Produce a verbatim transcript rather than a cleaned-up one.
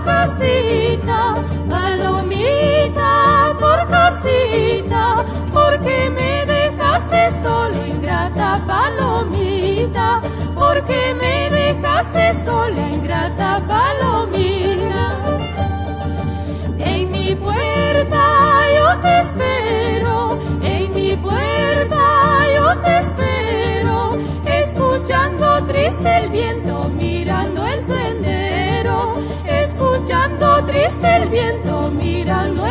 casita, palomita, por casita, porque me dejaste sola, ingrata palomita, porque me dejaste sola, ingrata palomita. En mi puerta yo te espero, en mi puerta yo te espero, escuchando triste el viento, mirando el sendero, escuchando triste el viento, mirando